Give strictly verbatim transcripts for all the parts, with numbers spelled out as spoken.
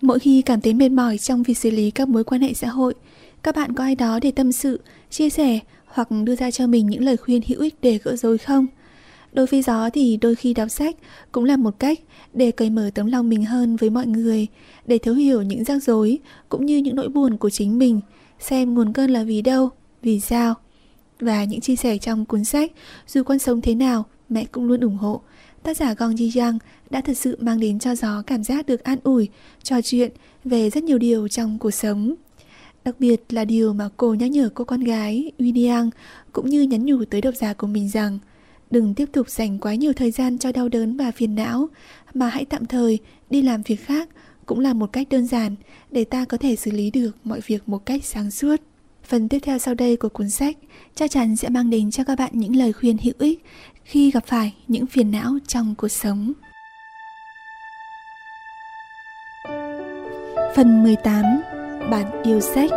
Mỗi khi cảm thấy mệt mỏi trong việc xử lý các mối quan hệ xã hội, các bạn có ai đó để tâm sự, chia sẻ hoặc đưa ra cho mình những lời khuyên hữu ích để gỡ rối không? Đối với Gió thì đôi khi đọc sách cũng là một cách để cởi mở tấm lòng mình hơn với mọi người, để thấu hiểu những rắc rối cũng như những nỗi buồn của chính mình, xem nguồn cơn là vì đâu, vì sao. Và những chia sẻ trong cuốn sách Dù con sống thế nào, mẹ cũng luôn ủng hộ. Tác giả Gong Ji-young đã thật sự mang đến cho Gió cảm giác được an ủi, trò chuyện về rất nhiều điều trong cuộc sống. Đặc biệt là điều mà cô nhắc nhở cô con gái William cũng như nhắn nhủ tới độc giả của mình rằng đừng tiếp tục dành quá nhiều thời gian cho đau đớn và phiền não, mà hãy tạm thời đi làm việc khác cũng là một cách đơn giản để ta có thể xử lý được mọi việc một cách sáng suốt. Phần tiếp theo sau đây của cuốn sách chắc chắn sẽ mang đến cho các bạn những lời khuyên hữu ích khi gặp phải những phiền não trong cuộc sống. Phần mười tám. Bạn yêu sách.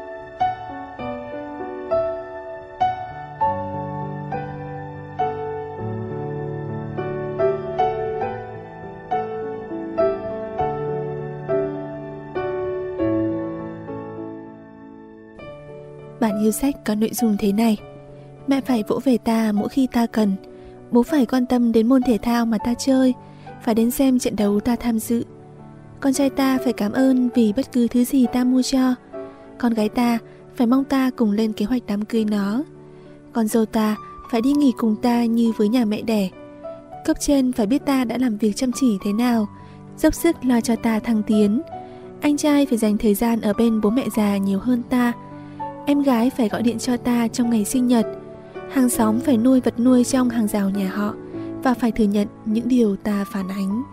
Bản yêu sách có nội dung thế này: mẹ phải vỗ về ta mỗi khi ta cần, bố phải quan tâm đến môn thể thao mà ta chơi, phải đến xem trận đấu ta tham dự. Con trai ta phải cảm ơn vì bất cứ thứ gì ta mua cho. Con gái ta phải mong ta cùng lên kế hoạch đám cưới nó. Con dâu ta phải đi nghỉ cùng ta như với nhà mẹ đẻ. Cấp trên phải biết ta đã làm việc chăm chỉ thế nào, dốc sức lo cho ta thăng tiến. Anh trai phải dành thời gian ở bên bố mẹ già nhiều hơn ta. Em gái phải gọi điện cho ta trong ngày sinh nhật. Hàng xóm phải nuôi vật nuôi trong hàng rào nhà họ và phải thừa nhận những điều ta phản ánh.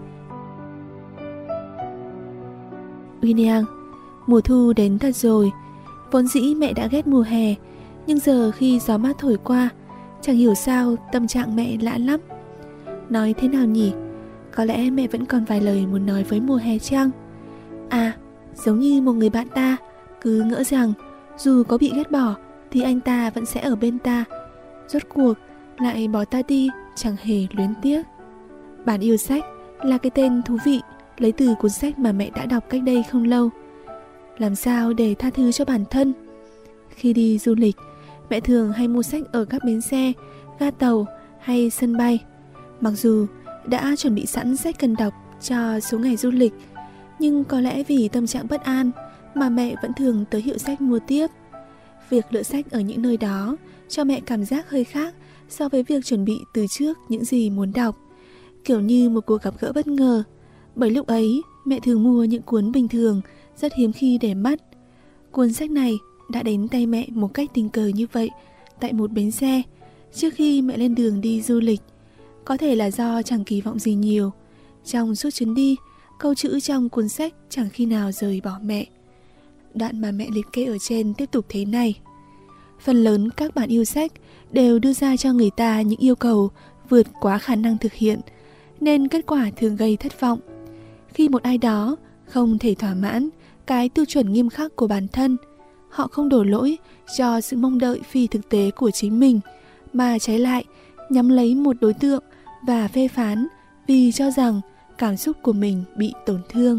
William, mùa thu đến thật rồi. Vốn dĩ mẹ đã ghét mùa hè, nhưng giờ khi gió mát thổi qua, chẳng hiểu sao tâm trạng mẹ lạ lắm. Nói thế nào nhỉ? Có lẽ mẹ vẫn còn vài lời muốn nói với mùa hè chăng? À, giống như một người bạn ta cứ ngỡ rằng dù có bị ghét bỏ thì anh ta vẫn sẽ ở bên ta. Rốt cuộc lại bỏ ta đi chẳng hề luyến tiếc. Bản yêu sách là cái tên thú vị lấy từ cuốn sách mà mẹ đã đọc cách đây không lâu. Làm sao để tha thứ cho bản thân? Khi đi du lịch, mẹ thường hay mua sách ở các bến xe, ga tàu hay sân bay. Mặc dù đã chuẩn bị sẵn sách cần đọc cho số ngày du lịch, nhưng có lẽ vì tâm trạng bất an mà mẹ vẫn thường tới hiệu sách mua tiếp. Việc lựa sách ở những nơi đó cho mẹ cảm giác hơi khác so với việc chuẩn bị từ trước những gì muốn đọc, kiểu như một cuộc gặp gỡ bất ngờ. Bởi lúc ấy mẹ thường mua những cuốn bình thường rất hiếm khi để mắt. Cuốn sách này đã đến tay mẹ một cách tình cờ như vậy tại một bến xe trước khi mẹ lên đường đi du lịch. Có thể là do chẳng kỳ vọng gì nhiều. Trong suốt chuyến đi, câu chữ trong cuốn sách chẳng khi nào rời bỏ mẹ. Đoạn mà mẹ liệt kê ở trên tiếp tục thế này: phần lớn các bản yêu sách đều đưa ra cho người ta những yêu cầu vượt quá khả năng thực hiện, nên kết quả thường gây thất vọng. Khi một ai đó không thể thỏa mãn cái tiêu chuẩn nghiêm khắc của bản thân, họ không đổ lỗi cho sự mong đợi phi thực tế của chính mình, mà trái lại nhắm lấy một đối tượng và phê phán vì cho rằng cảm xúc của mình bị tổn thương.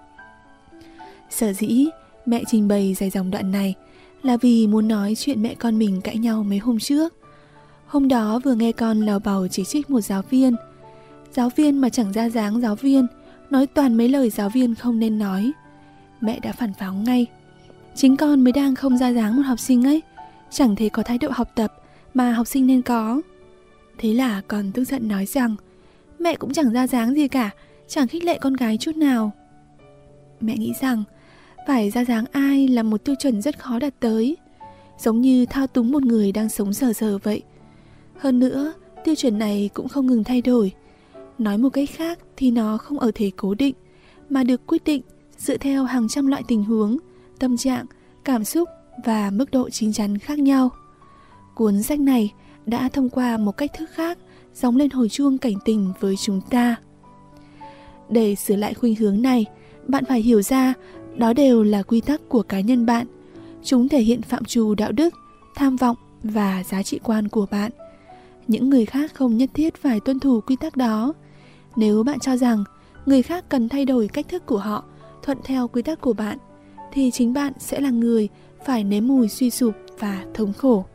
Sở dĩ mẹ trình bày dài dòng đoạn này là vì muốn nói chuyện mẹ con mình cãi nhau mấy hôm trước. Hôm đó vừa nghe con lèo bầu chỉ trích một giáo viên. Giáo viên mà chẳng ra dáng giáo viên, nói toàn mấy lời giáo viên không nên nói. Mẹ đã phản pháo ngay: chính con mới đang không ra dáng một học sinh ấy, chẳng thể có thái độ học tập mà học sinh nên có. Thế là con tức giận nói rằng mẹ cũng chẳng ra dáng gì cả, chẳng khích lệ con gái chút nào. Mẹ nghĩ rằng phải ra dáng ai là một tiêu chuẩn rất khó đạt tới, giống như thao túng một người đang sống sờ sờ vậy. Hơn nữa, tiêu chuẩn này cũng không ngừng thay đổi. Nói một cách khác thì nó không ở thể cố định, mà được quyết định dựa theo hàng trăm loại tình huống, tâm trạng, cảm xúc và mức độ chín chắn khác nhau. Cuốn sách này đã thông qua một cách thức khác gióng lên hồi chuông cảnh tỉnh với chúng ta. Để sửa lại khuynh hướng này, bạn phải hiểu ra đó đều là quy tắc của cá nhân bạn. Chúng thể hiện phạm trù đạo đức, tham vọng và giá trị quan của bạn. Những người khác không nhất thiết phải tuân thủ quy tắc đó. Nếu bạn cho rằng người khác cần thay đổi cách thức của họ thuận theo quy tắc của bạn, thì chính bạn sẽ là người phải nếm mùi suy sụp và thống khổ.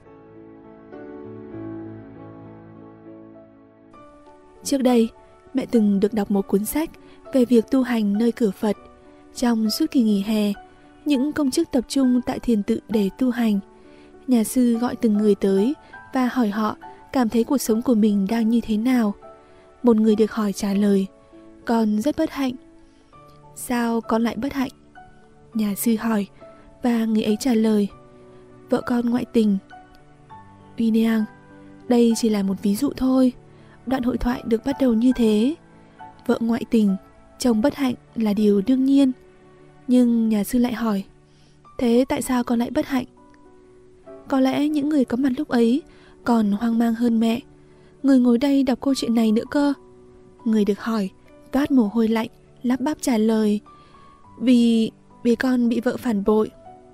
Trước đây, mẹ từng được đọc một cuốn sách về việc tu hành nơi cửa Phật. Trong suốt kỳ nghỉ hè, những công chức tập trung tại thiền tự để tu hành. Nhà sư gọi từng người tới và hỏi họ cảm thấy cuộc sống của mình đang như thế nào. Một người được hỏi trả lời: con rất bất hạnh. Sao con lại bất hạnh? Nhà sư hỏi, và người ấy trả lời: vợ con ngoại tình. Uy Niang, đây chỉ là một ví dụ thôi. Đoạn hội thoại được bắt đầu như thế: vợ ngoại tình, chồng bất hạnh là điều đương nhiên. Nhưng nhà sư lại hỏi: thế tại sao con lại bất hạnh? Có lẽ những người có mặt lúc ấy còn hoang mang hơn mẹ. Người ngồi đây đọc câu chuyện này nữa cơ. Người được hỏi toát mồ hôi lạnh, lắp bắp trả lời: Vì... vì con bị vợ phản bội.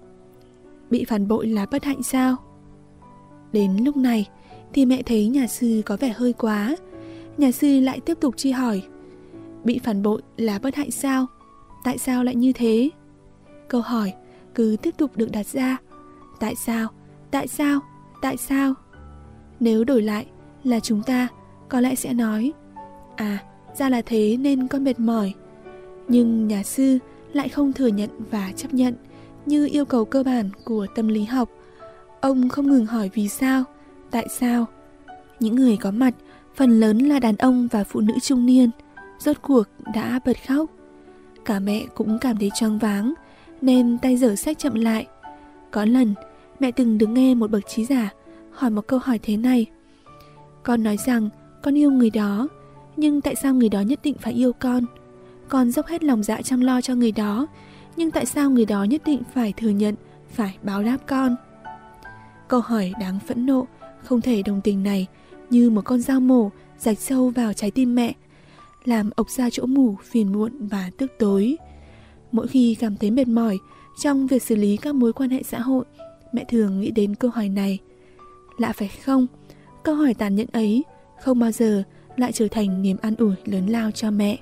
Bị phản bội là bất hạnh sao? Đến lúc này thì mẹ thấy nhà sư có vẻ hơi quá. Nhà sư lại tiếp tục truy hỏi: bị phản bội là bất hạnh sao? Tại sao lại như thế? Câu hỏi cứ tiếp tục được đặt ra: tại sao? Tại sao? Tại sao? Nếu đổi lại là chúng ta, có lẽ sẽ nói: à, ra là thế nên con mệt mỏi. Nhưng nhà sư lại không thừa nhận và chấp nhận như yêu cầu cơ bản của tâm lý học. Ông không ngừng hỏi vì sao, tại sao. Những người có mặt, phần lớn là đàn ông và phụ nữ trung niên, rốt cuộc đã bật khóc. Cả mẹ cũng cảm thấy choáng váng nên tay giở sách chậm lại. Có lần mẹ từng được nghe một bậc trí giả hỏi một câu hỏi thế này: con nói rằng con yêu người đó, nhưng tại sao người đó nhất định phải yêu con? Con dốc hết lòng dạ chăm lo cho người đó, nhưng tại sao người đó nhất định phải thừa nhận, phải báo đáp con? Câu hỏi đáng phẫn nộ, không thể đồng tình này như một con dao mổ rạch sâu vào trái tim mẹ, làm ộc ra chỗ mù, phiền muộn và tức tối. Mỗi khi cảm thấy mệt mỏi trong việc xử lý các mối quan hệ xã hội, mẹ thường nghĩ đến câu hỏi này. Lạ phải không? Câu hỏi tàn nhẫn ấy không bao giờ lại trở thành niềm an ủi lớn lao cho mẹ.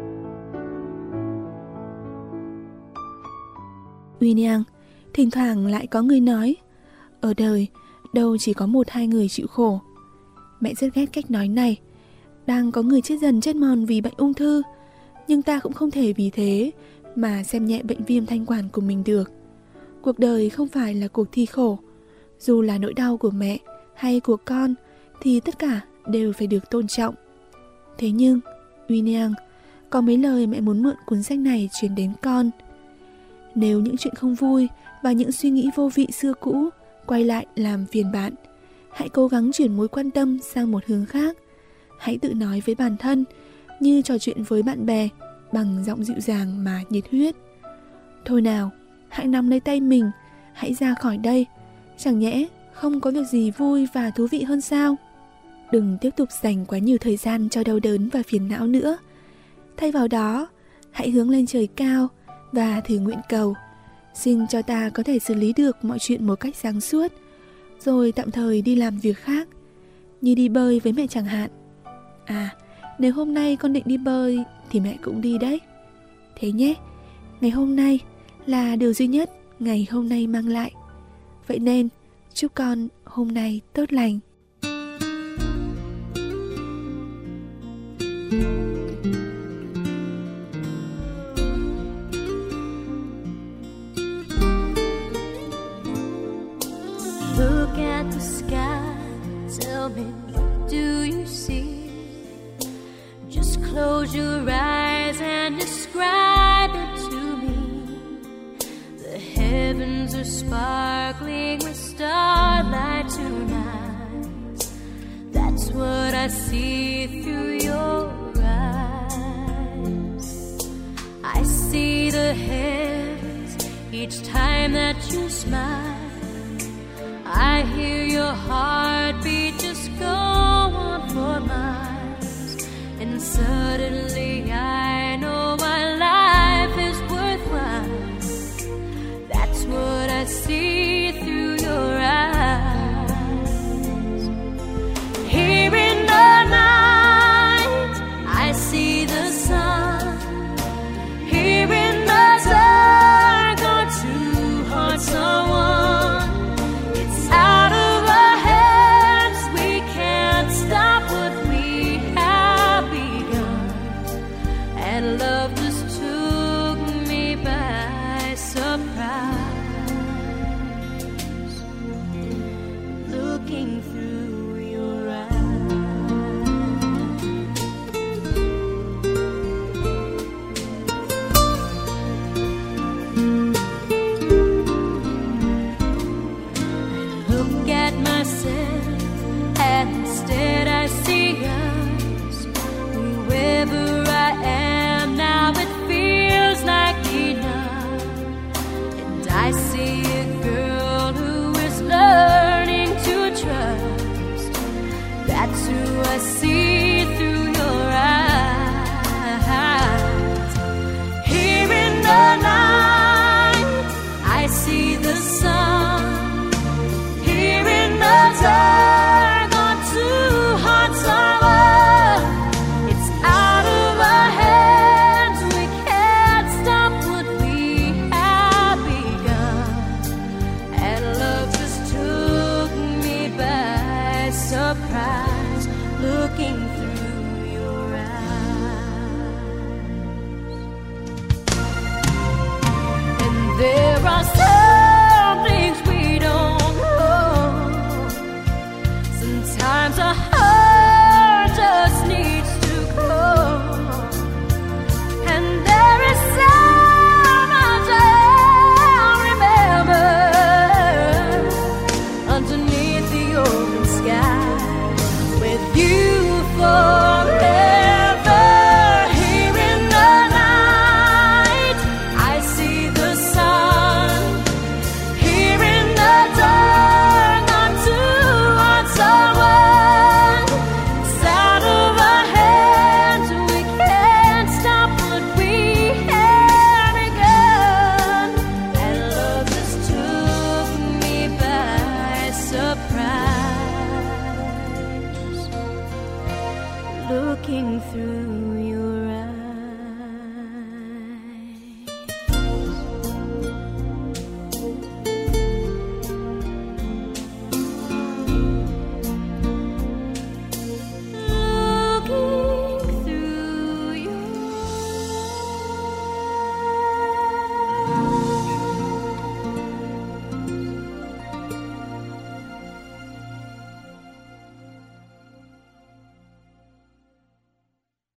Uy Niang, thỉnh thoảng lại có người nói: ở đời đâu chỉ có một hai người chịu khổ. Mẹ rất ghét cách nói này. Đang có người chết dần chết mòn vì bệnh ung thư, nhưng ta cũng không thể vì thế mà xem nhẹ bệnh viêm thanh quản của mình được. Cuộc đời không phải là cuộc thi khổ. Dù là nỗi đau của mẹ hay của con thì tất cả đều phải được tôn trọng. Thế nhưng, Uy Niang, có mấy lời mẹ muốn mượn cuốn sách này truyền đến con. Nếu những chuyện không vui và những suy nghĩ vô vị xưa cũ quay lại làm phiền bạn, hãy cố gắng chuyển mối quan tâm sang một hướng khác. Hãy tự nói với bản thân như trò chuyện với bạn bè, bằng giọng dịu dàng mà nhiệt huyết: thôi nào, hãy nắm lấy tay mình, hãy ra khỏi đây. Chẳng nhẽ không có việc gì vui và thú vị hơn sao? Đừng tiếp tục dành quá nhiều thời gian cho đau đớn và phiền não nữa. Thay vào đó, hãy hướng lên trời cao và thử nguyện cầu: xin cho ta có thể xử lý được mọi chuyện một cách sáng suốt, rồi tạm thời đi làm việc khác, như đi bơi với mẹ chẳng hạn. À, nếu hôm nay con định đi bơi thì mẹ cũng đi đấy. Thế nhé, ngày hôm nay là điều duy nhất ngày hôm nay mang lại. Vậy nên chúc con hôm nay tốt lành. Look at the sky, tell me what do you see? Just close your eyes and describe it to me. The heavens are sparkling with starlight tonight. That's what I see through your eyes. I see the heavens each time that you smile. I hear your heartbeat just go on for miles, and suddenly I